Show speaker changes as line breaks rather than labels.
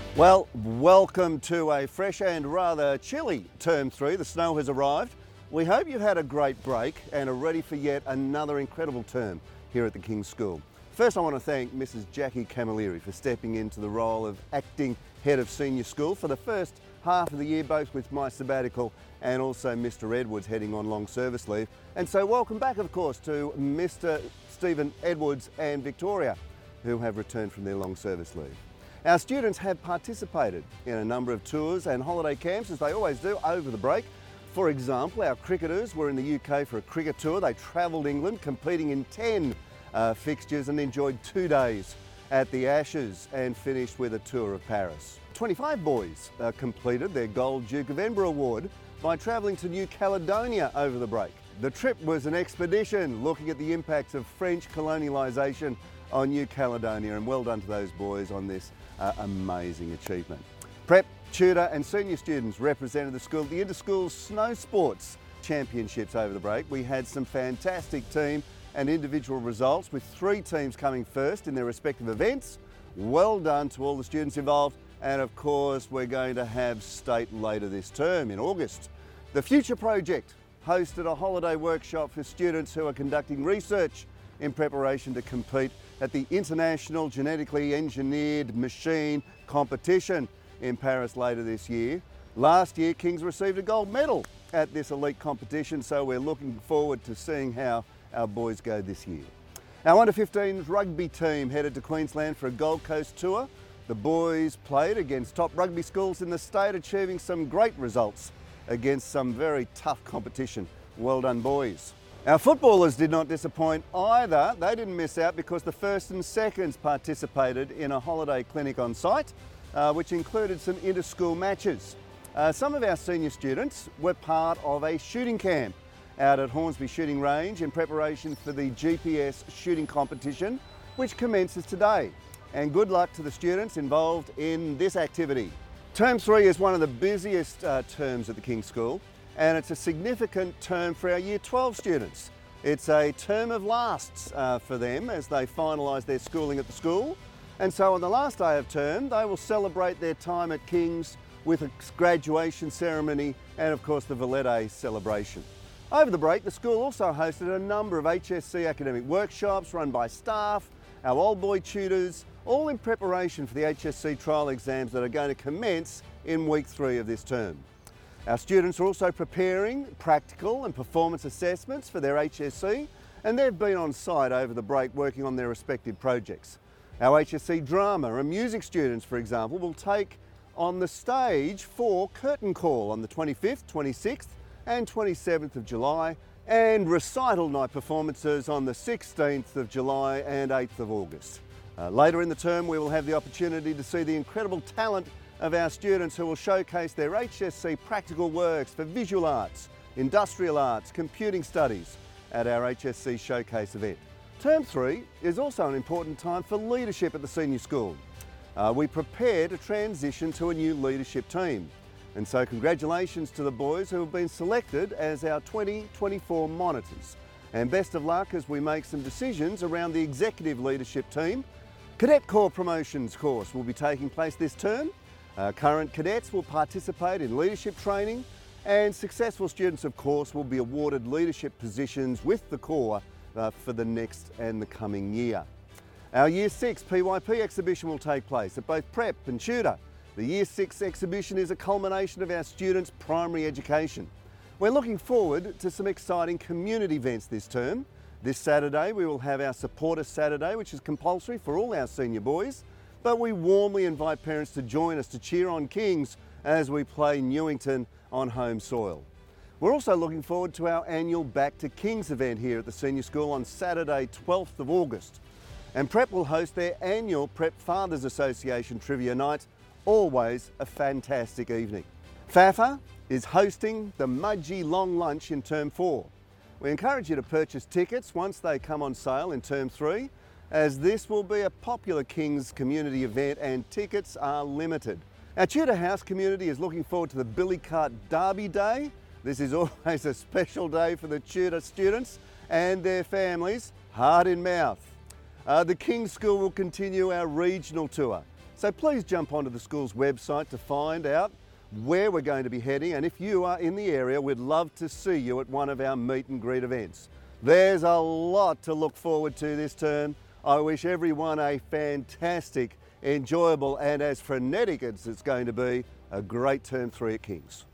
Well, welcome to a fresh and rather chilly term 3. The snow has arrived. We hope you've had a great break and are ready for yet another incredible term here at the King's School. First, I want to thank Mrs. Jackie Camilleri for stepping into the role of acting head of senior school for the first half of the year, both with my sabbatical and also Mr. Edwards heading on long service leave. And so welcome back, of course, to Mr. Stephen Edwards and Victoria, who have returned from their long service leave. Our students have participated in a number of tours and holiday camps, as they always do, over the break. For example, our cricketers were in the UK for a cricket tour. They travelled England, competing in 10 fixtures, and enjoyed 2 days at the Ashes and finished with a tour of Paris. 25 boys completed their Gold Duke of Edinburgh Award by travelling to New Caledonia over the break. The trip was an expedition looking at the impacts of French colonialisation on New Caledonia, and well done to those boys on this amazing achievement. Prep, tutor and senior students represented the school at the Inter-School Snow Sports Championships over the break. We had some fantastic team and individual results, with 3 teams coming first in their respective events. Well done to all the students involved, and of course we're going to have state later this term in August. The Future Project hosted a holiday workshop for students who are conducting research in preparation to compete at the International Genetically Engineered Machine Competition in Paris later this year. Last year, Kings received a gold medal at this elite competition, so we're looking forward to seeing how our boys go this year. Our under-15s rugby team headed to Queensland for a Gold Coast tour. The boys played against top rugby schools in the state, achieving some great results against some very tough competition. Well done, boys. Our footballers did not disappoint either. They didn't miss out because the first and seconds participated in a holiday clinic on site, which included some inter-school matches. Some of our senior students were part of a shooting camp out at Hornsby Shooting Range in preparation for the GPS shooting competition, which commences today. And good luck to the students involved in this activity. Term 3 is one of the busiest terms at the King's School, and it's a significant term for our Year 12 students. It's a term of lasts for them as they finalise their schooling at the school. And so on the last day of term, they will celebrate their time at King's with a graduation ceremony and of course the Valete celebration. Over the break, the school also hosted a number of HSC academic workshops run by staff, our old boy tutors, all in preparation for the HSC trial exams that are going to commence in week 3 of this term. Our students are also preparing practical and performance assessments for their HSC, and they've been on site over the break working on their respective projects. Our HSC drama and music students, for example, will take on the stage for Curtain Call on the 25th, 26th and 27th of July, and recital night performances on the 16th of July and 8th of August. Later in the term, we will have the opportunity to see the incredible talent of our students who will showcase their HSC practical works for visual arts, industrial arts, computing studies at our HSC Showcase event. Term 3 is also an important time for leadership at the senior school. We prepare to transition to a new leadership team. And so congratulations to the boys who have been selected as our 2024 monitors. And best of luck as we make some decisions around the executive leadership team. Cadet Corps promotions course will be taking place this term. Current cadets will participate in leadership training, and successful students, of course, will be awarded leadership positions with the Corps for the next and the coming year. Our Year 6 PYP exhibition will take place at both Prep and Tutor. The Year 6 exhibition is a culmination of our students' primary education. We're looking forward to some exciting community events this term. This Saturday we will have our Supporter Saturday, which is compulsory for all our senior boys. But we warmly invite parents to join us to cheer on Kings as we play Newington on home soil. We're also looking forward to our annual Back to Kings event here at the Senior School on Saturday 12th of August. And Prep will host their annual Prep Fathers Association Trivia Night, always a fantastic evening. FAFA is hosting the Mudgee Long Lunch in Term 4. We encourage you to purchase tickets once they come on sale in Term 3, as this will be a popular Kings community event and tickets are limited. Our Tudor House community is looking forward to the Billy Cart Derby Day. This is always a special day for the Tudor students and their families, heart in mouth. The King's School will continue our regional tour, So please jump onto the school's website to find out where we're going to be heading, and if you are in the area, we'd love to see you at one of our meet and greet events. There's a lot to look forward to this term. I wish everyone a fantastic, enjoyable and as frenetic as it's going to be, a great term 3 at Kings.